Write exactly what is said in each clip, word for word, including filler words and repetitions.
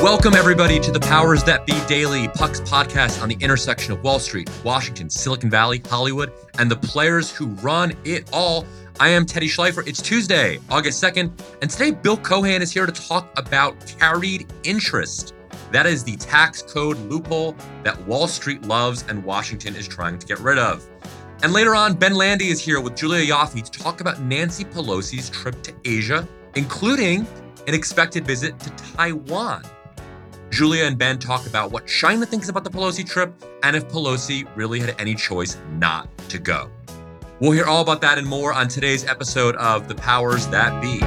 Welcome, everybody, to the Powers That Be Daily, Puck's podcast on the intersection of Wall Street, Washington, Silicon Valley, Hollywood, and the players who run it all. I am Teddy Schleifer. It's Tuesday, August second, and today Bill Cohan is here to talk about carried interest. That is the tax code loophole that Wall Street loves and Washington is trying to get rid of. And later on, Ben Landy is here with Julia Ioffe to talk about Nancy Pelosi's trip to Asia, including an expected visit to Taiwan. Julia and Ben talk about what China thinks about the Pelosi trip and if Pelosi really had any choice not to go. We'll hear all about that and more on today's episode of The Powers That Be.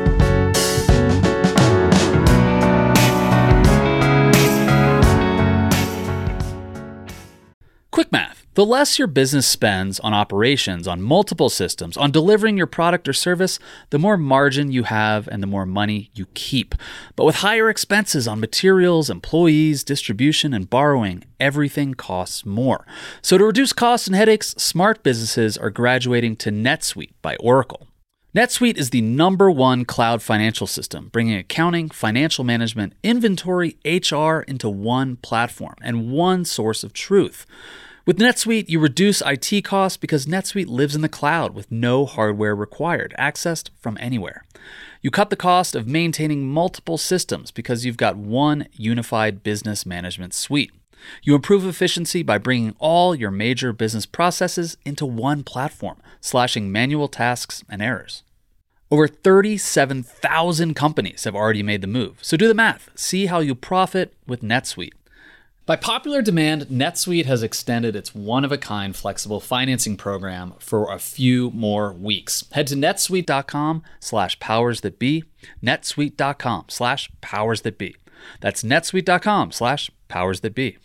Quick math. The less your business spends on operations, on multiple systems, on delivering your product or service, the more margin you have and the more money you keep. But with higher expenses on materials, employees, distribution, and borrowing, everything costs more. So to reduce costs and headaches, smart businesses are graduating to NetSuite by Oracle. NetSuite is the number one cloud financial system, bringing accounting, financial management, inventory, H R into one platform and one source of truth. With NetSuite, you reduce I T costs because NetSuite lives in the cloud with no hardware required, accessed from anywhere. You cut the cost of maintaining multiple systems because you've got one unified business management suite. You improve efficiency by bringing all your major business processes into one platform, slashing manual tasks and errors. Over thirty-seven thousand companies have already made the move, so do the math. See how you profit with NetSuite. By popular demand, NetSuite has extended its one-of-a-kind flexible financing program for a few more weeks. Head to netsuite.com slash powers that be, netsuite.com slash powers that be. That's netsuite.com slash powers that be.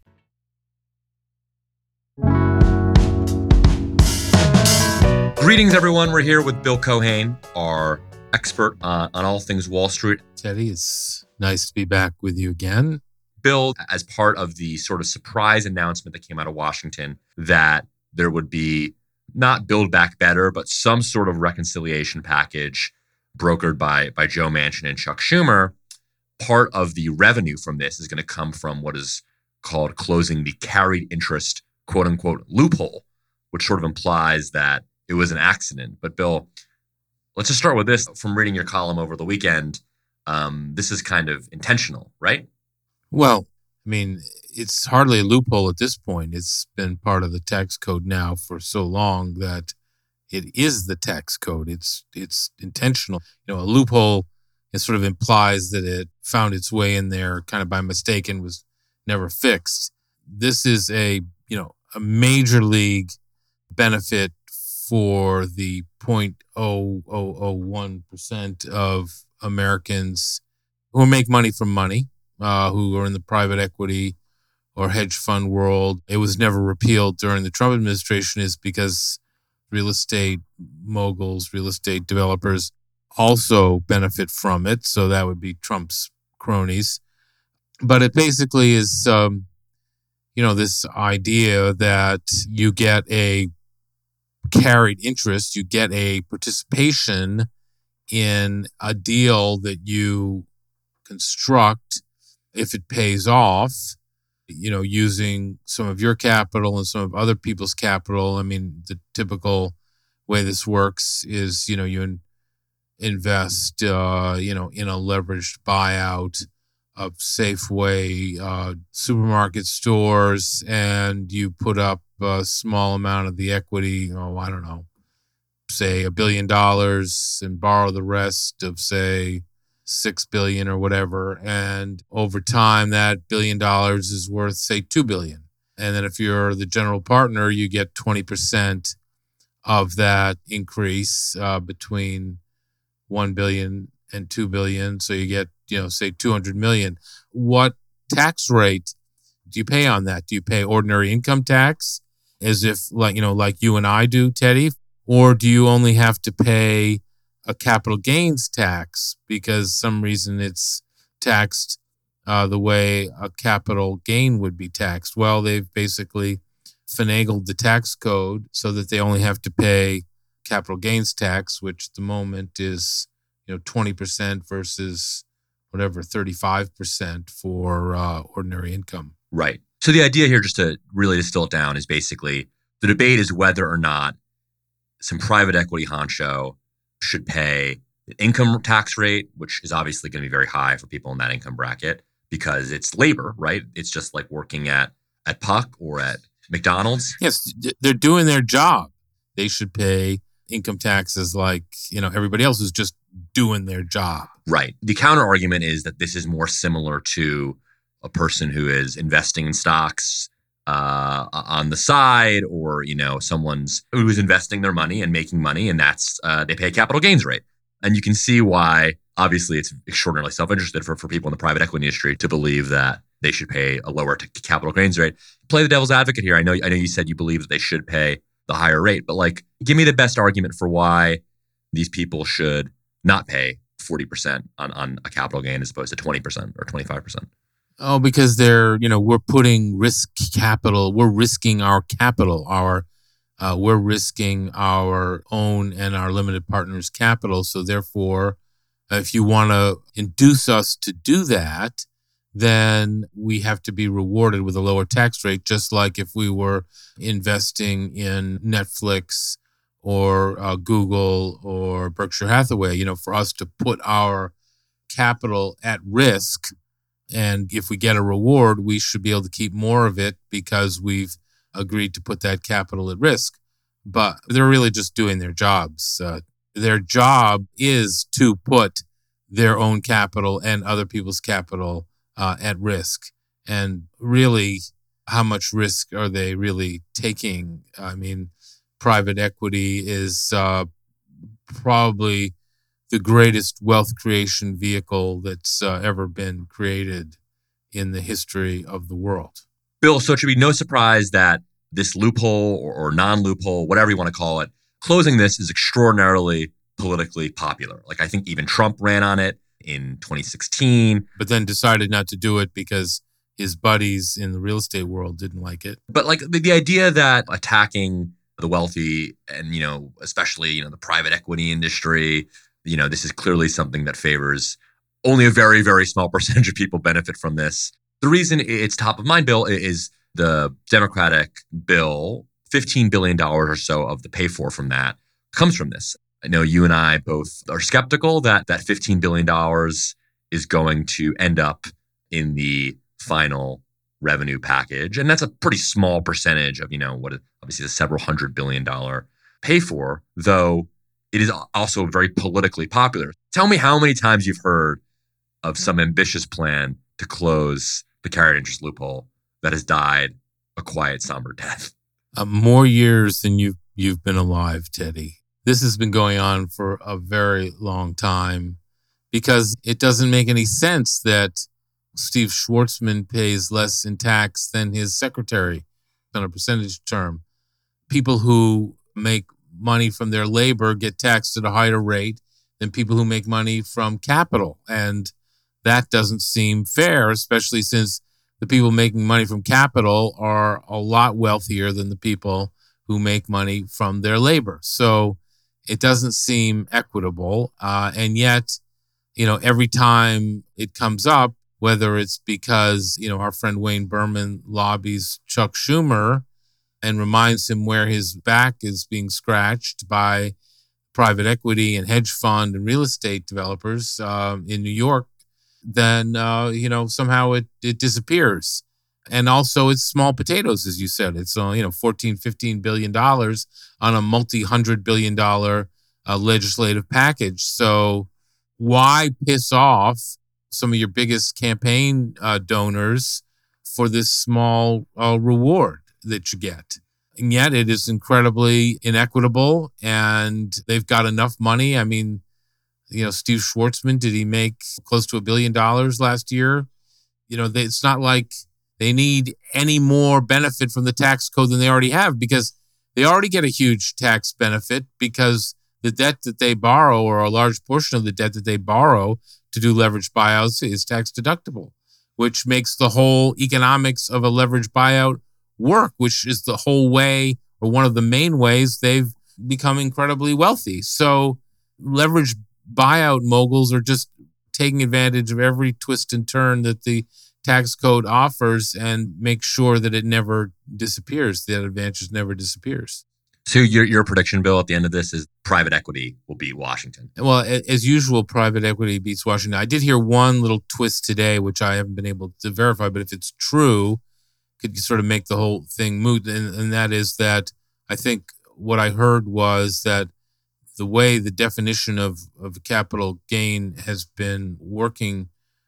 Greetings, everyone. We're here with Bill Cohan, our expert uh, on all things Wall Street. Teddy, it's nice to be back with you again. Bill, as part of the sort of surprise announcement that came out of Washington that there would be not Build Back Better, but some sort of reconciliation package brokered by, by Joe Manchin and Chuck Schumer, part of the revenue from this is going to come from what is called closing the carried interest, quote unquote, loophole, which sort of implies that it was an accident. But Bill, let's just start with this. From reading your column over the weekend, um, this is kind of intentional, right? Well, I mean, it's hardly a loophole at this point. It's been part of the tax code now for so long that it is the tax code. It's it's intentional. You know, a loophole, it sort of implies that it found its way in there kind of by mistake and was never fixed. This is a, you know, a major league benefit for the zero point zero zero zero one percent of Americans who make money from money. Uh, who are in the private equity or hedge fund world. It was never repealed during the Trump administration is because real estate moguls, real estate developers also benefit from it. So that would be Trump's cronies. But it basically is, um, you know, this idea that you get a carried interest, you get a participation in a deal that you construct if it pays off, you know, using some of your capital and some of other people's capital. I mean, the typical way this works is, you know, you in, invest, uh, you know, in a leveraged buyout of Safeway uh, supermarket stores, and you put up a small amount of the equity, oh, I don't know, say a billion dollars and borrow the rest of, say, six billion or whatever. And over time, that billion dollars is worth, say, two billion. And then if you're the general partner, you get twenty percent of that increase uh, between one billion and two billion. So you get, you know, say two hundred million. What tax rate do you pay on that? Do you pay ordinary income tax as if like, you know, like you and I do, Teddy? Or do you only have to pay a capital gains tax because some reason it's taxed uh, the way a capital gain would be taxed? Well, they've basically finagled the tax code so that they only have to pay capital gains tax, which at the moment is, you know, twenty percent versus whatever, thirty-five percent for uh, ordinary income. Right. So the idea here, just to really distill it down, is basically the debate is whether or not some private equity honcho should pay an income tax rate, which is obviously going to be very high for people in that income bracket because it's labor, right? It's just like working at, at Puck or at McDonald's. Yes, they're doing their job. They should pay income taxes like, you know, everybody else who's just doing their job. Right. The counter argument is that this is more similar to a person who is investing in stocks uh, on the side, or, you know, someone's who's investing their money and making money, and that's uh, they pay a capital gains rate. And you can see why, obviously, it's extraordinarily self-interested for, for people in the private equity industry to believe that they should pay a lower t- capital gains rate. Play the devil's advocate here. I know I know you said you believe that they should pay the higher rate, but like, give me the best argument for why these people should not pay forty percent on, on a capital gain as opposed to twenty percent or twenty-five percent. Oh, because they're, you know, we're putting risk capital, we're risking our capital, our, uh, we're risking our own and our limited partners' capital. So therefore, if you want to induce us to do that, then we have to be rewarded with a lower tax rate, just like if we were investing in Netflix or uh, Google or Berkshire Hathaway. You know, for us to put our capital at risk, and if we get a reward, we should be able to keep more of it because we've agreed to put that capital at risk. But they're really just doing their jobs. Uh, their job is to put their own capital and other people's capital uh, at risk. And really, how much risk are they really taking? I mean, private equity is uh, probably the greatest wealth creation vehicle that's uh, ever been created in the history of the world. Bill, so it should be no surprise that this loophole or, or non-loophole, whatever you want to call it, closing this is extraordinarily politically popular. Like, I think even Trump ran on it in twenty sixteen. But then decided not to do it because his buddies in the real estate world didn't like it. But like the, the idea that attacking the wealthy and, you know, especially, you know, the private equity industry, you know, this is clearly something that favors only a very, very small percentage of people benefit from this. The reason it's top of mind, Bill, is the Democratic bill, fifteen billion dollars or so of the pay for from that comes from this. I know you and I both are skeptical that that fifteen billion dollars is going to end up in the final revenue package. And that's a pretty small percentage of, you know, what is obviously the several hundred billion dollar pay for, though it is also very politically popular. Tell me how many times you've heard of some ambitious plan to close the carried interest loophole that has died a quiet, somber death. Uh, more years than you've, you've been alive, Teddy. This has been going on for a very long time because it doesn't make any sense that Steve Schwarzman pays less in tax than his secretary on a percentage term. People who make money from their labor get taxed at a higher rate than people who make money from capital. And that doesn't seem fair, especially since the people making money from capital are a lot wealthier than the people who make money from their labor. So it doesn't seem equitable. Uh, and yet, you know, every time it comes up, whether it's because, you know, our friend Wayne Berman lobbies Chuck Schumer and reminds him where his back is being scratched by private equity and hedge fund and real estate developers uh, in New York, then, uh, you know, somehow it, it disappears. And also it's small potatoes, as you said. It's, uh, you know, fourteen, fifteen billion dollars on a multi-hundred billion dollar uh, legislative package. So why piss off some of your biggest campaign uh, donors for this small uh, reward that you get? And yet it is incredibly inequitable, and they've got enough money. I mean, you know, Steve Schwarzman, did he make close to a billion dollars last year? You know, they, it's not like they need any more benefit from the tax code than they already have, because they already get a huge tax benefit because the debt that they borrow, or a large portion of the debt that they borrow to do leverage buyouts, is tax deductible, which makes the whole economics of a leverage buyout work, which is the whole way, or one of the main ways they've become incredibly wealthy. So leverage buyout moguls are just taking advantage of every twist and turn that the tax code offers and make sure that it never disappears. That advantage never disappears. So your your prediction, Bill, at the end of this is private equity will beat Washington. Well, as usual, private equity beats Washington. I did hear one little twist today, which I haven't been able to verify, but if it's true, could sort of make the whole thing moot. And, and that is that I think what I heard was that the way the definition of, of capital gain has been working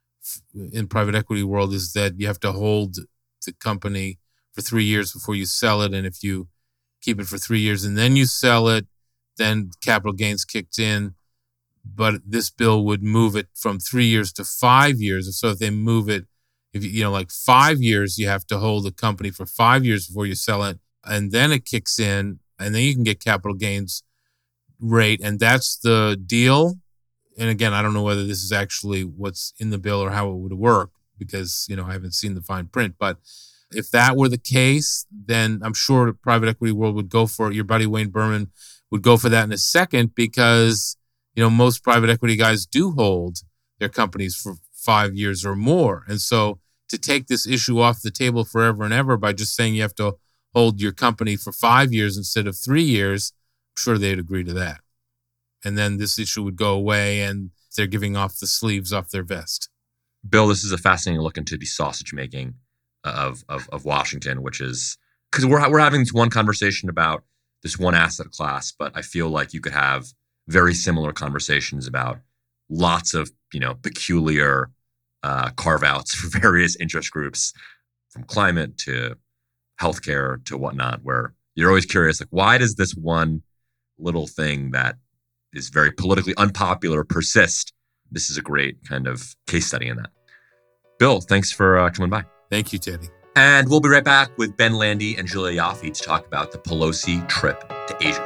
in private equity world is that you have to hold the company for three years before you sell it. And if you keep it for three years and then you sell it, then capital gains kicked in. But this bill would move it from three years to five years. So if they move it, if you know, like five years, you have to hold the company for five years before you sell it. And then it kicks in and then you can get capital gains rate. And that's the deal. And again, I don't know whether this is actually what's in the bill or how it would work because, you know, I haven't seen the fine print. But if that were the case, then I'm sure the private equity world would go for it. Your buddy Wayne Berman would go for that in a second because, you know, most private equity guys do hold their companies for five years or more. And so to take this issue off the table forever and ever by just saying you have to hold your company for five years instead of three years, I'm sure they'd agree to that. And then this issue would go away and they're giving off the sleeves off their vest. Bill, this is a fascinating look into the sausage making of of, of Washington, which is because we're we're having this one conversation about this one asset class, but I feel like you could have very similar conversations about lots of you know peculiar uh, carve outs for various interest groups, from climate to healthcare to whatnot. Where you're always curious, like why does this one little thing that is very politically unpopular persist? This is a great kind of case study in that. Bill, thanks for uh, coming by. Thank you, Teddy. And we'll be right back with Ben Landy and Julia Ioffe to talk about the Pelosi trip to Asia.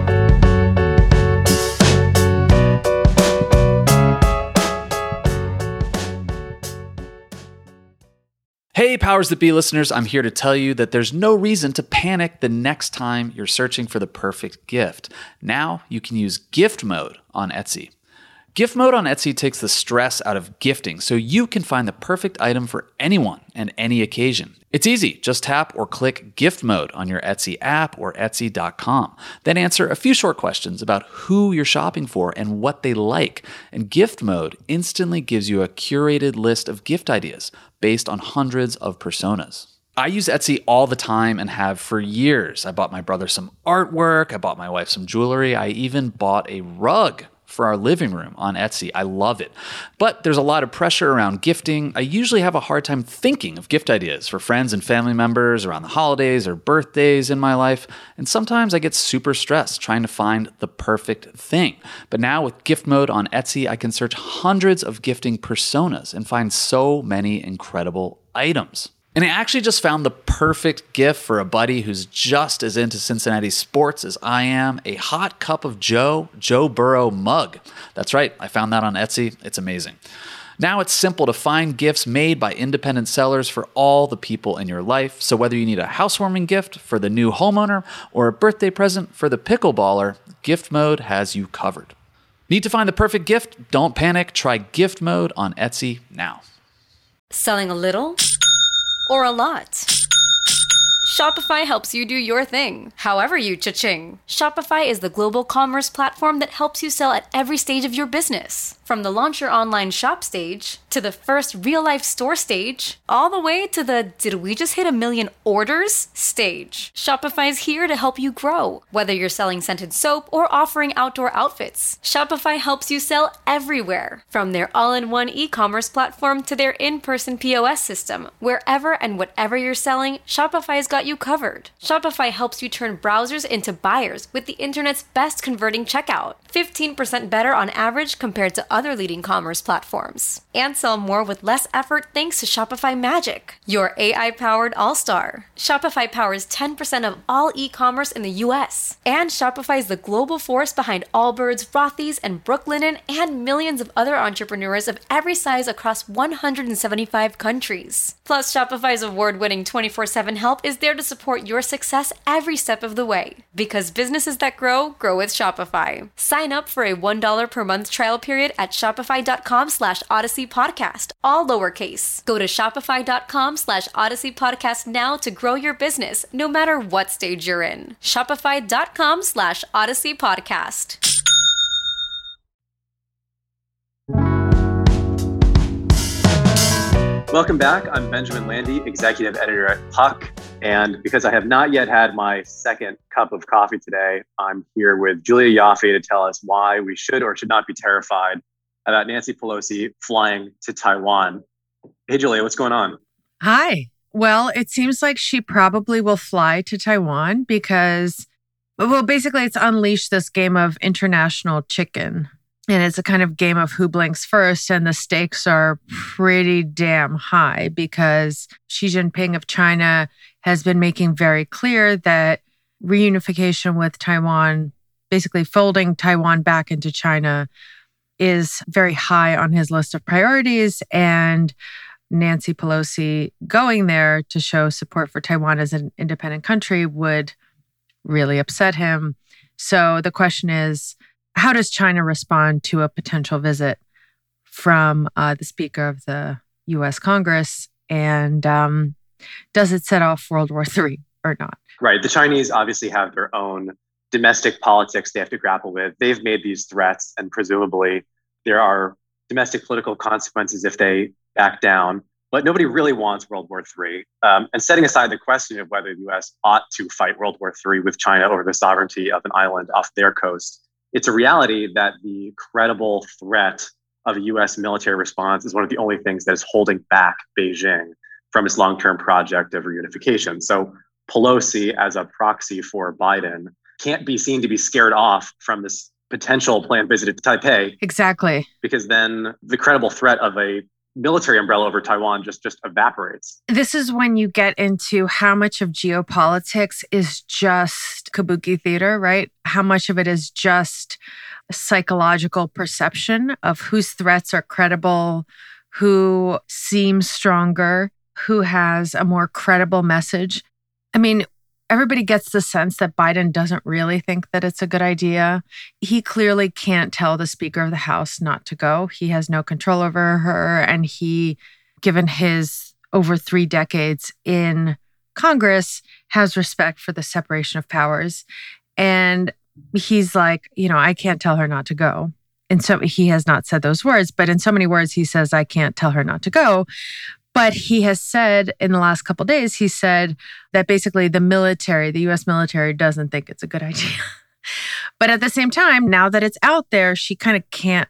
Hey, Powers That Be listeners, I'm here to tell you that there's no reason to panic the next time you're searching for the perfect gift. Now you can use gift mode on Etsy. Gift mode on Etsy takes the stress out of gifting so you can find the perfect item for anyone and any occasion. It's easy. Just tap or click gift mode on your Etsy app or etsy dot com. Then answer a few short questions about who you're shopping for and what they like. And gift mode instantly gives you a curated list of gift ideas based on hundreds of personas. I use Etsy all the time and have for years. I bought my brother some artwork. I bought my wife some jewelry. I even bought a rug for our living room on Etsy. I love it. But there's a lot of pressure around gifting. I usually have a hard time thinking of gift ideas for friends and family members around the holidays or birthdays in my life. And sometimes I get super stressed trying to find the perfect thing. But now with gift mode on Etsy, I can search hundreds of gifting personas and find so many incredible items. And I actually just found the perfect gift for a buddy who's just as into Cincinnati sports as I am, a hot cup of Joe, Joe Burrow mug. That's right, I found that on Etsy. It's amazing. Now it's simple to find gifts made by independent sellers for all the people in your life. So whether you need a housewarming gift for the new homeowner or a birthday present for the pickleballer, Gift Mode has you covered. Need to find the perfect gift? Don't panic. Try Gift Mode on Etsy now. Selling a little or a lot? Shopify helps you do your thing, however you cha-ching. Shopify is the global commerce platform that helps you sell at every stage of your business. From the launch your online shop stage, to the first real-life store stage, all the way to the did we just hit a million orders stage. Shopify's here to help you grow. Whether you're selling scented soap or offering outdoor outfits, Shopify helps you sell everywhere. From their all-in-one e-commerce platform to their in-person P O S system, wherever and whatever you're selling, Shopify's got you covered. Shopify helps you turn browsers into buyers with the internet's best converting checkout, fifteen percent better on average compared to other leading commerce platforms. And sell more with less effort thanks to Shopify Magic, your A I-powered all-star. Shopify powers ten percent of all e-commerce in the U S. And Shopify is the global force behind Allbirds, Rothy's, and Brooklinen, and millions of other entrepreneurs of every size across one hundred seventy-five countries. Plus, Shopify's award-winning twenty-four seven help is there to support your success every step of the way. Because businesses that grow, grow with Shopify. Sign up for a one dollar per month trial period at shopify.com slash Odyssey Podcast, all lowercase. Go to shopify.com slash Odyssey Podcast now to grow your business, no matter what stage you're in. Shopify.com slash Odyssey Podcast. Welcome back. I'm Benjamin Landy, executive editor at Puck. And because I have not yet had my second cup of coffee today, I'm here with Julia Ioffe to tell us why we should or should not be terrified about Nancy Pelosi flying to Taiwan. Hey, Julia, what's going on? Hi. Well, it seems like she probably will fly to Taiwan because, well, basically it's unleashed this game of international chicken. And it's a kind of game of who blinks first. And the stakes are pretty damn high because Xi Jinping of China has been making very clear that reunification with Taiwan, basically folding Taiwan back into China, is very high on his list of priorities. And Nancy Pelosi going there to show support for Taiwan as an independent country would really upset him. So the question is, how does China respond to a potential visit from uh, the Speaker of the U S Congress? And um, does it set off World War Three or not? Right. The Chinese obviously have their own domestic politics they have to grapple with. They've made these threats, and presumably there are domestic political consequences if they back down. But nobody really wants World War Three. Um, and setting aside the question of whether the U S ought to fight World War Three with China over the sovereignty of an island off their coast, it's a reality that the credible threat of a U S military response is one of the only things that is holding back Beijing from its long-term project of reunification. So Pelosi, as a proxy for Biden, can't be seen to be scared off from this potential planned visit to Taipei. Exactly. Because then the credible threat of a military umbrella over Taiwan just, just evaporates. This is when you get into how much of geopolitics is just kabuki theater, right? How much of it is just psychological perception of whose threats are credible, who seems stronger, who has a more credible message. I mean, everybody gets the sense that Biden doesn't really think that it's a good idea. He clearly can't tell the Speaker of the House not to go. He has no control over her. And he, given his over three decades in Congress, has respect for the separation of powers. And he's like, you know, I can't tell her not to go. And so he has not said those words, but in so many words, he says, I can't tell her not to go. But he has said in the last couple of days, he said that basically the military, the U S military doesn't think it's a good idea. But at the same time, now that it's out there, she kind of can't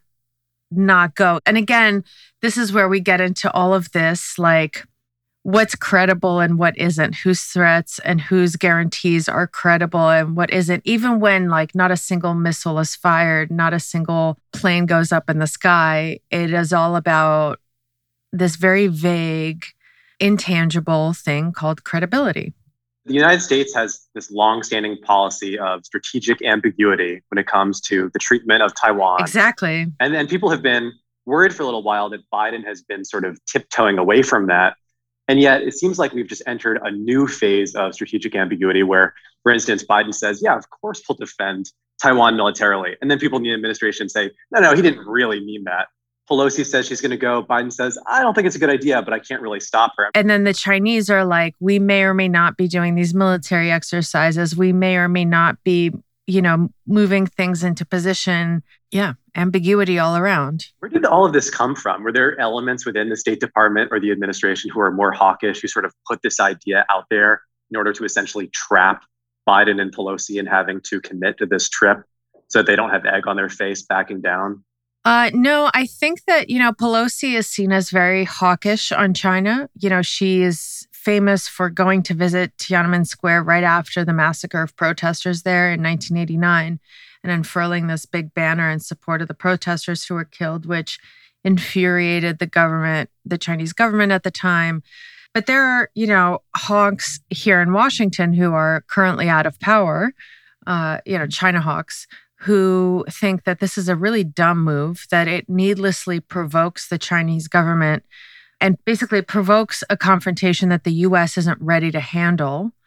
not go. And again, this is where we get into all of this, like what's credible and what isn't, whose threats and whose guarantees are credible and what isn't. Even when like not a single missile is fired, not a single plane goes up in the sky, it is all about this very vague, intangible thing called credibility. The United States has this long-standing policy of strategic ambiguity when it comes to the treatment of Taiwan. Exactly. And then people have been worried for a little while that Biden has been sort of tiptoeing away from that. And yet it seems like we've just entered a new phase of strategic ambiguity where, for instance, Biden says, yeah, of course we'll defend Taiwan militarily. And then people in the administration say, no, no, he didn't really mean that. Pelosi says she's going to go. Biden says, I don't think it's a good idea, but I can't really stop her. And then the Chinese are like, we may or may not be doing these military exercises. We may or may not be, you know, moving things into position. Yeah, ambiguity all around. Where did all of this come from? Were there elements within the State Department or the administration who are more hawkish, who sort of put this idea out there in order to essentially trap Biden and Pelosi in having to commit to this trip so that they don't have egg on their face backing down? Uh, no, I think that, you know, Pelosi is seen as very hawkish on China. You know, she is famous for going to visit Tiananmen Square right after the massacre of protesters there in nineteen eighty-nine and unfurling this big banner in support of the protesters who were killed, which infuriated the government, the Chinese government at the time. But there are, you know, hawks here in Washington who are currently out of power, uh, you know, China hawks, who think that this is a really dumb move, that it needlessly provokes the Chinese government and basically provokes a confrontation that the U S isn't ready to handle.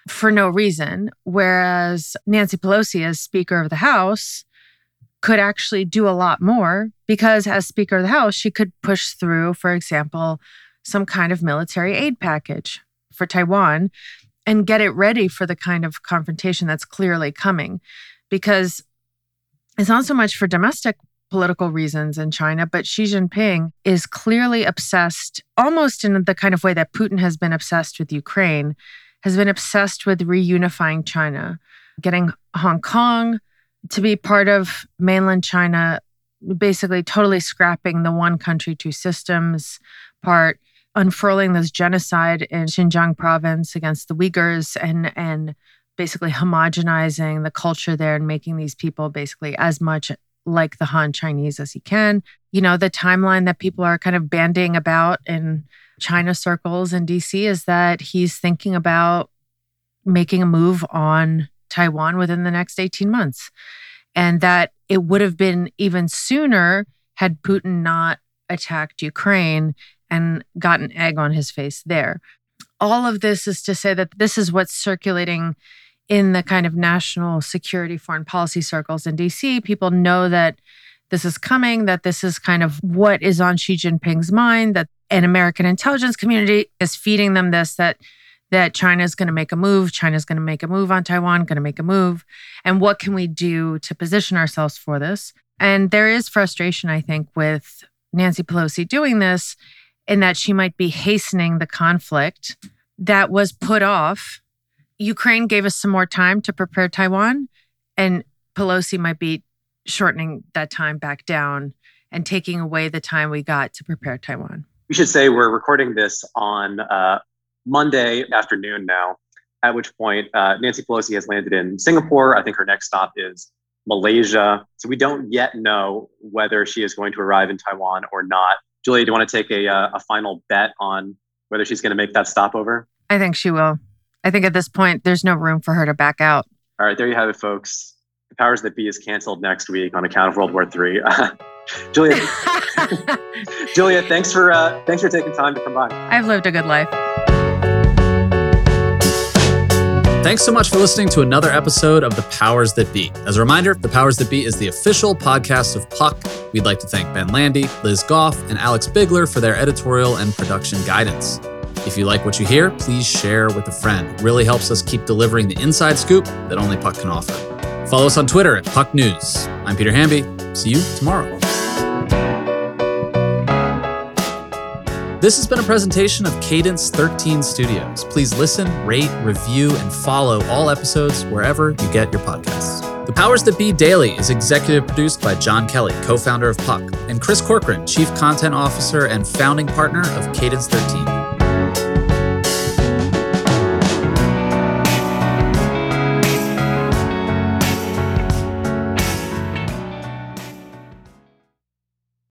for no reason, whereas Nancy Pelosi, as Speaker of the House, could actually do a lot more because as Speaker of the House, she could push through, for example, some kind of military aid package for Taiwan and get it ready for the kind of confrontation that's clearly coming. Because it's not so much for domestic political reasons in China, but Xi Jinping is clearly obsessed, almost in the kind of way that Putin has been obsessed with Ukraine, has been obsessed with reunifying China, getting Hong Kong to be part of mainland China, basically totally scrapping the one country, two systems part, unfurling this genocide in Xinjiang province against the Uyghurs and, and basically homogenizing the culture there and making these people basically as much like the Han Chinese as he can. You know, the timeline that people are kind of bandying about in China circles in D C is that he's thinking about making a move on Taiwan within the next eighteen months. And that it would have been even sooner had Putin not attacked Ukraine and gotten egg on his face there. All of this is to say that this is what's circulating in the kind of national security foreign policy circles in D C. People know that this is coming, that this is kind of what is on Xi Jinping's mind, that an American intelligence community is feeding them this, that, that China is going to make a move, China is going to make a move on Taiwan, going to make a move. And what can we do to position ourselves for this? And there is frustration, I think, with Nancy Pelosi doing this in that she might be hastening the conflict that was put off. Ukraine gave us some more time to prepare Taiwan, and Pelosi might be shortening that time back down and taking away the time we got to prepare Taiwan. We should say we're recording this on uh, Monday afternoon now, at which point uh, Nancy Pelosi has landed in Singapore. I think her next stop is Malaysia. So we don't yet know whether she is going to arrive in Taiwan or not. Julia, do you want to take a, uh, a final bet on whether she's going to make that stopover? I think she will. I think at this point, there's no room for her to back out. All right, there you have it, folks. The Powers That Be is canceled next week on account of World War Three. Julia, Julia, thanks for uh, thanks for taking time to come by. I've lived a good life. Thanks so much for listening to another episode of The Powers That Be. As a reminder, The Powers That Be is the official podcast of Puck. We'd like to thank Ben Landy, Liz Goff, and Alex Bigler for their editorial and production guidance. If you like what you hear, please share with a friend. It really helps us keep delivering the inside scoop that only Puck can offer. Follow us on Twitter at Puck News. I'm Peter Hamby. See you tomorrow. This has been a presentation of Cadence thirteen Studios. Please listen, rate, review, and follow all episodes wherever you get your podcasts. The Powers That Be Daily is executive produced by John Kelly, co-founder of Puck, and Chris Corcoran, chief content officer and founding partner of Cadence thirteen.